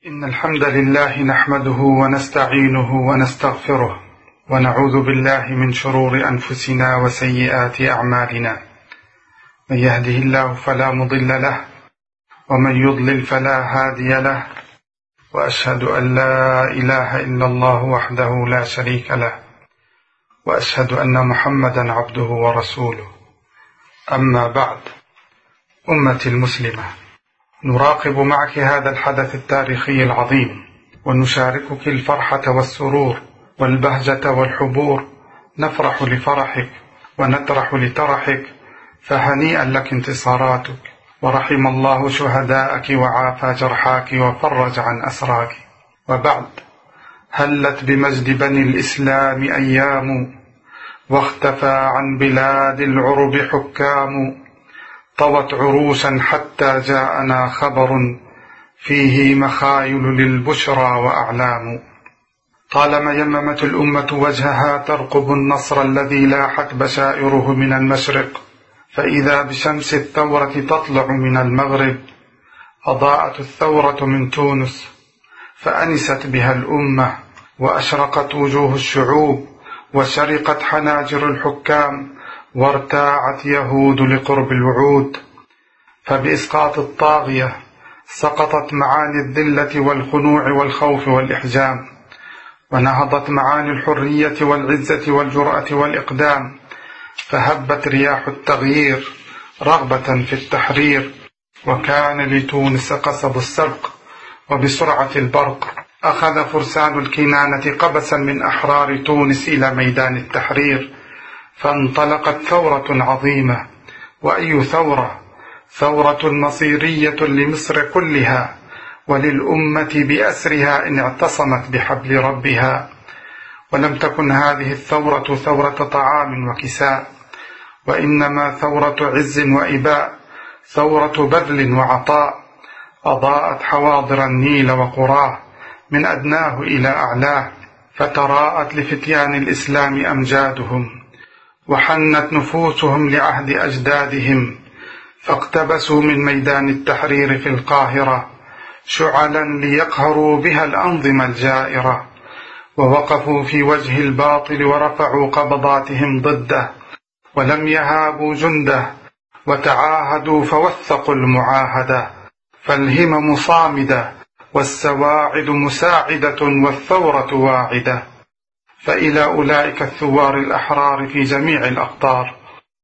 إن الحمد لله نحمده ونستعينه ونستغفره ونعوذ بالله من شرور أنفسنا وسيئات أعمالنا. من يهده الله فلا مضل له ومن يضلل فلا هادي له، وأشهد أن لا إله إلا الله وحده لا شريك له، وأشهد أن محمدا عبده ورسوله. أما بعد، أمتي المسلمة، نراقب معك هذا الحدث التاريخي العظيم، ونشاركك الفرحة والسرور والبهجة والحبور. نفرح لفرحك ونطرح لترحك، فهنيئا لك انتصاراتك، ورحم الله شهداءك وعافى جرحاك وفرج عن أسراك. وبعد، هلت بمجد بني الإسلام أيام، واختفى عن بلاد العرب حكام. طوت عروسا حتى جاءنا خبر، فيه مخايل للبشرى وأعلام. طالما يممت الأمة وجهها ترقب النصر الذي لاحت بشائره من المشرق، فإذا بشمس الثورة تطلع من المغرب. أضاءت الثورة من تونس فأنست بها الأمة، وأشرقت وجوه الشعوب، وشرقت حناجر الحكام، وارتاعت يهود لقرب الوعود. فبإسقاط الطاغية سقطت معاني الذلة والخنوع والخوف والإحجام، ونهضت معاني الحرية والعزة والجرأة والإقدام. فهبت رياح التغيير رغبة في التحرير، وكان لتونس قصب السبق، وبسرعة البرق أخذ فرسان الكنانة قبسا من أحرار تونس إلى ميدان التحرير. فانطلقت ثورة عظيمة. وأي ثورة؟ ثورة مصيرية لمصر كلها وللأمة بأسرها إن اعتصمت بحبل ربها. ولم تكن هذه الثورة ثورة طعام وكساء، وإنما ثورة عز وإباء، ثورة بذل وعطاء. أضاءت حواضر النيل وقراه من أدناه إلى أعلاه، فتراءت لفتيان الإسلام أمجادهم، وحنت نفوسهم لعهد أجدادهم. فاقتبسوا من ميدان التحرير في القاهرة شعلا ليقهروا بها الأنظمة الجائرة، ووقفوا في وجه الباطل ورفعوا قبضاتهم ضده، ولم يهابوا جنده، وتعاهدوا فوثقوا المعاهدة. فالهمم صامدة، والسواعد مساعدة، والثورة واعدة. فإلى أولئك الثوار الأحرار في جميع الأقطار،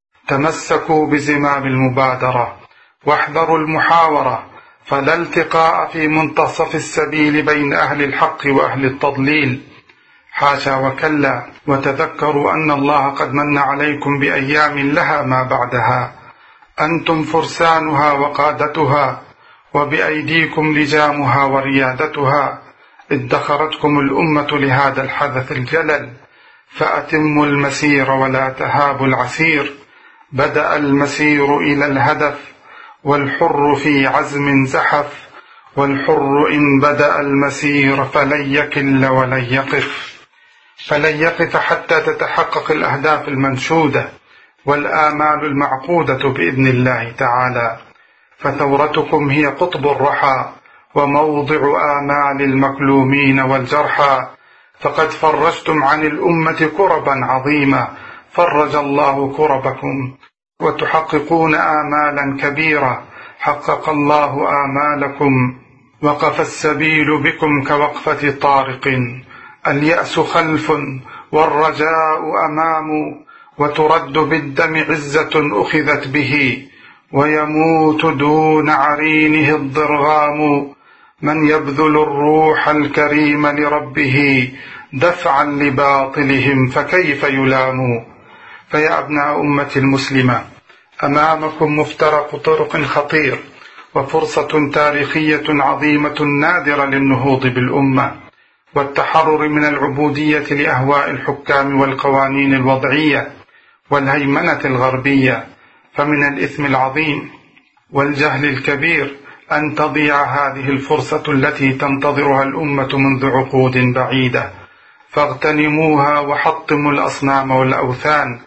تمسكوا بزمام المبادرة، واحذروا المحاورة، فلا التقاء في منتصف السبيل بين أهل الحق وأهل التضليل. حاشا وكلا، وتذكروا أن الله قد من عليكم بأيام لها ما بعدها، أنتم فرسانها وقادتها، وبأيديكم لجامها وريادتها. ادخرتكم الأمة لهذا الحدث الجلل، فأتموا المسير ولا تهابوا العسير. بدأ المسير إلى الهدف، والحر في عزم زحف، والحر إن بدأ المسير فلن يكل ولن يقف حتى تتحقق الأهداف المنشودة والآمال المعقودة بإذن الله تعالى. فثورتكم هي قطب الرحى وموضع آمال المكلومين والجرحى. فقد فرجتم عن الأمة كربا عظيمة، فرج الله كربكم، وتحققون آمالا كبيرة، حقق الله آمالكم. وقف السبيل بكم كوقفة طارق، اليأس خلف والرجاء أمام، وترد بالدم عزة أخذت به، ويموت دون عرينه الضرغام. من يبذل الروح الكريم لربه دفعا لباطلهم فكيف يلام. فيا أبناء أمة المسلمة، أمامكم مفترق طرق خطير، وفرصة تاريخية عظيمة نادرة للنهوض بالأمة والتحرر من العبودية لأهواء الحكام والقوانين الوضعية والهيمنة الغربية. فمن الإثم العظيم والجهل الكبير أن تضيع هذه الفرصة التي تنتظرها الأمة منذ عقود بعيدة. فاغتنموها وحطموا الأصنام والأوثان،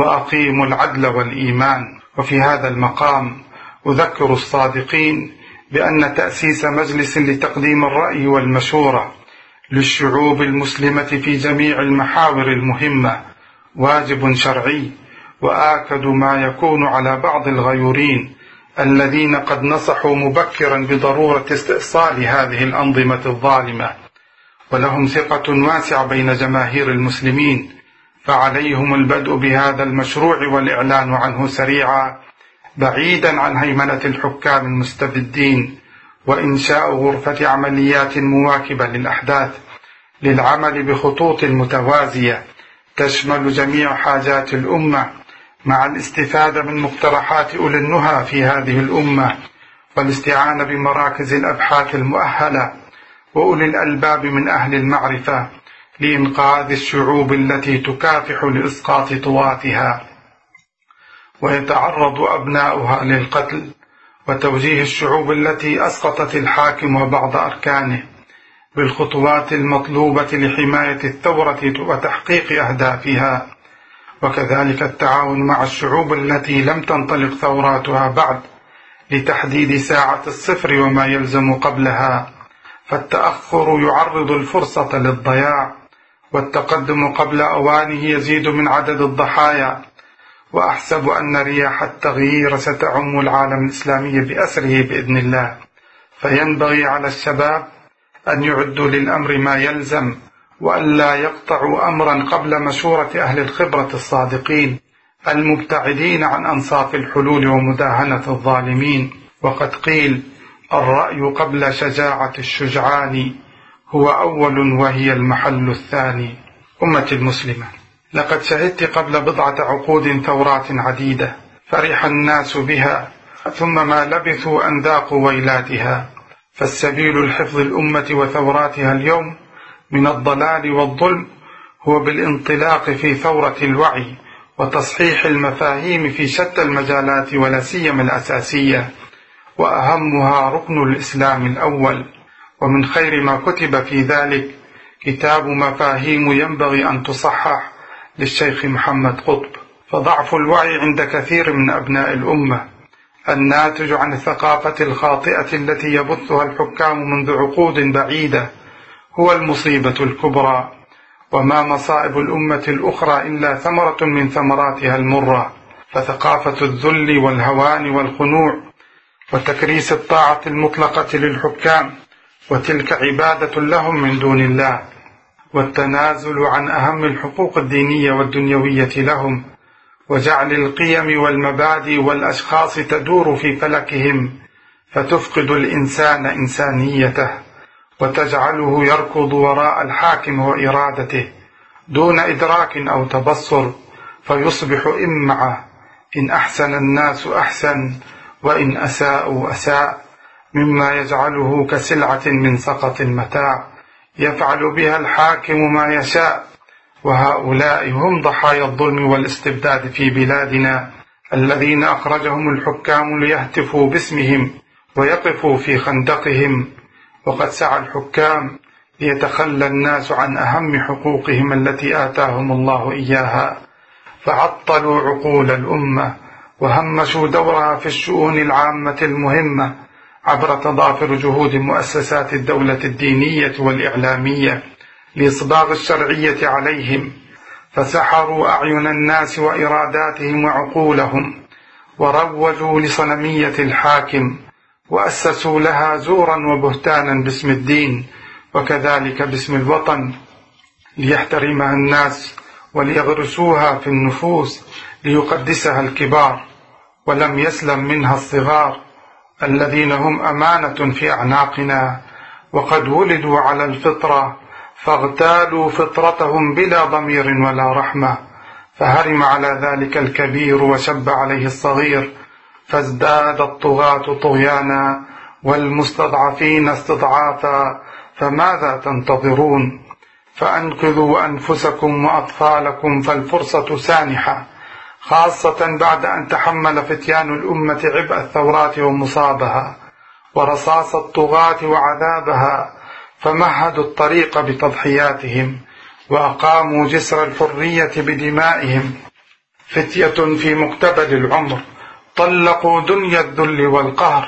وأقيموا العدل والإيمان. وفي هذا المقام أذكر الصادقين بأن تأسيس مجلس لتقديم الرأي والمشورة للشعوب المسلمة في جميع المحاور المهمة واجب شرعي، وآكد ما يكون على بعض الغيورين الذين قد نصحوا مبكرا بضرورة استئصال هذه الأنظمة الظالمة، ولهم ثقة واسعة بين جماهير المسلمين، فعليهم البدء بهذا المشروع والإعلان عنه سريعا بعيدا عن هيمنة الحكام المستبدين، وإنشاء غرفة عمليات مواكبة للأحداث للعمل بخطوط متوازية تشمل جميع حاجات الأمة، مع الاستفادة من مقترحات أولي النهى في هذه الأمة، والاستعانة بمراكز الأبحاث المؤهلة وأولي الألباب من أهل المعرفة لإنقاذ الشعوب التي تكافح لإسقاط طغاتها ويتعرض أبناؤها للقتل، وتوجيه الشعوب التي أسقطت الحاكم وبعض أركانه بالخطوات المطلوبة لحماية الثورة وتحقيق أهدافها، وكذلك التعاون مع الشعوب التي لم تنطلق ثوراتها بعد لتحديد ساعة الصفر وما يلزم قبلها، فالتأخر يعرض الفرصة للضياع، والتقدم قبل أوانه يزيد من عدد الضحايا. وأحسب أن رياح التغيير ستعم العالم الإسلامي بأسره بإذن الله، فينبغي على الشباب أن يعدوا للأمر ما يلزم، وألا يقطعوا أمرا قبل مشورة أهل الخبرة الصادقين المبتعدين عن أنصاف الحلول ومداهنة الظالمين. وقد قيل: الرأي قبل شجاعة الشجعان هو أول وهي المحل الثاني. أمة المسلمة، لقد شهدت قبل بضعة عقود ثورات عديدة فرح الناس بها، ثم ما لبثوا أن ذاقوا ويلاتها، فالسبيل لحفظ الأمة وثوراتها اليوم من الضلال والظلم هو بالانطلاق في ثورة الوعي وتصحيح المفاهيم في شتى المجالات، ولا سيما الأساسية، وأهمها ركن الإسلام الأول. ومن خير ما كتب في ذلك كتاب مفاهيم ينبغي أن تصحح للشيخ محمد قطب. فضعف الوعي عند كثير من أبناء الأمة الناتج عن الثقافة الخاطئة التي يبثها الحكام منذ عقود بعيدة هو المصيبة الكبرى، وما مصائب الأمة الأخرى إلا ثمرة من ثمراتها المرة. فثقافة الذل والهوان والخنوع وتكريس الطاعة المطلقة للحكام، وتلك عبادة لهم من دون الله، والتنازل عن أهم الحقوق الدينية والدنيوية لهم، وجعل القيم والمبادئ والأشخاص تدور في فلكهم، فتفقد الإنسان إنسانيته وتجعله يركض وراء الحاكم وإرادته دون إدراك أو تبصر، فيصبح إمعة، إن أحسن الناس أحسن وإن أساءوا أساء، مما يجعله كسلعة من سقط متاع يفعل بها الحاكم ما يشاء. وهؤلاء هم ضحايا الظلم والاستبداد في بلادنا، الذين أخرجهم الحكام ليهتفوا باسمهم ويقفوا في خندقهم، وقد سعى الحكام ليتخلى الناس عن أهم حقوقهم التي آتاهم الله إياها، فعطلوا عقول الأمة وهمشوا دورها في الشؤون العامة المهمة عبر تضافر جهود مؤسسات الدولة الدينية والإعلامية لإصباغ الشرعية عليهم، فسحروا أعين الناس وإراداتهم وعقولهم، وروجوا لصنمية الحاكم، وأسسوا لها زورا وبهتانا باسم الدين وكذلك باسم الوطن، ليحترمها الناس وليغرسوها في النفوس ليقدسها الكبار، ولم يسلم منها الصغار الذين هم أمانة في أعناقنا، وقد ولدوا على الفطرة فاغتالوا فطرتهم بلا ضمير ولا رحمة، فهرم على ذلك الكبير وشب عليه الصغير، فازداد الطغاة طغيانا والمستضعفين استضعافا، فماذا تنتظرون؟ فأنقذوا أنفسكم وأطفالكم فالفرصة سانحة، خاصة بعد أن تحمل فتيان الأمة عبء الثورات ومصابها ورصاص الطغاة وعذابها، فمهدوا الطريق بتضحياتهم وأقاموا جسر الحرية بدمائهم. فتية في مقتبل العمر طلقوا دنيا الذل والقهر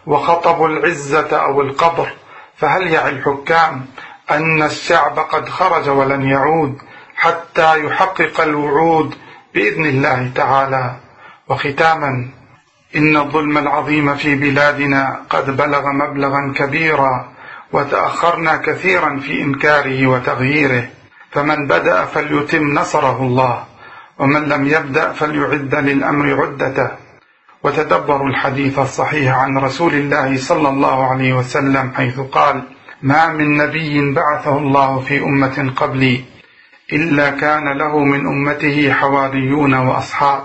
وخطبوا العزة أو القبر، فهل يعي الحكام أن الشعب قد خرج ولن يعود حتى يحقق الوعود بإذن الله تعالى؟ وختاما، إن الظلم العظيم في بلادنا قد بلغ مبلغا كبيرا، وتأخرنا كثيرا في إنكاره وتغييره، فمن بدأ فليتم نصره الله، ومن لم يبدأ فليعد للأمر عدته. وتدبروا الحديث الصحيح عن رسول الله صلى الله عليه وسلم حيث قال: ما من نبي بعثه الله في أمة قبلي إلا كان له من أمته حواريون وأصحاب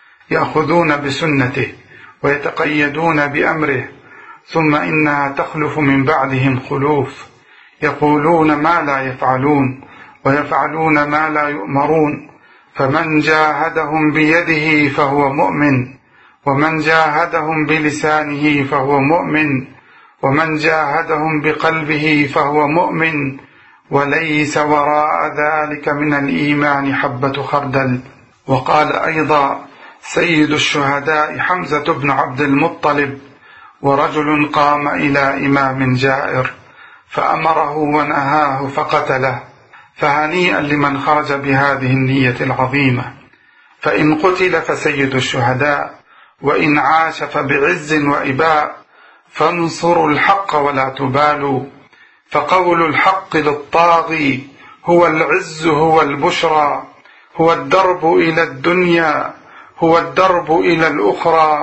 يأخذون بسنته ويتقيدون بأمره، ثم إنها تخلف من بعدهم خلوف يقولون ما لا يفعلون ويفعلون ما لا يؤمرون، فمن جاهدهم بيده فهو مؤمن، ومن جاهدهم بلسانه فهو مؤمن، ومن جاهدهم بقلبه فهو مؤمن، وليس وراء ذلك من الإيمان حبة خردل. وقال أيضا سيد الشهداء حمزة بن عبد المطلب: ورجل قام إلى إمام جائر فأمره ونهاه فقتله، فهنيئا لمن خرج بهذه النية العظيمة، فإن قتل فسيد الشهداء، وإن عاش فبعز وإباء، فانصروا الحق ولا تبالوا، فقول الحق للطاغي هو العز هو البشرى، هو الدرب إلى الدنيا هو الدرب إلى الأخرى،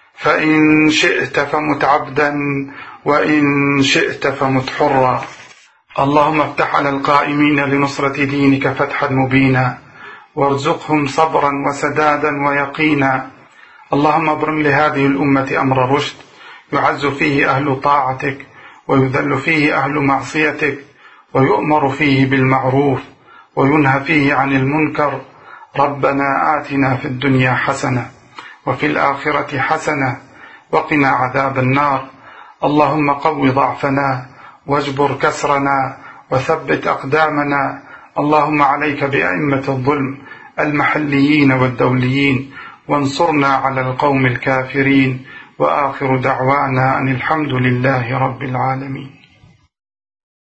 فإن شئت فمت عبدا وإن شئت فمت حرا. اللهم افتح على القائمين لنصرة دينك فتحا مبينا، وارزقهم صبرا وسدادا ويقينا. اللهم ابرم لهذه الأمة أمر رشد، يعز فيه أهل طاعتك ويذل فيه أهل معصيتك، ويؤمر فيه بالمعروف وينهى فيه عن المنكر. ربنا آتنا في الدنيا حسنة وفي الآخرة حسنة وقنا عذاب النار. اللهم قو ضعفنا واجبر كسرنا وثبت أقدامنا. اللهم عليك بأئمة الظلم المحليين والدوليين، وانصرنا على القوم الكافرين. وآخر دعوانا أن الحمد لله رب العالمين.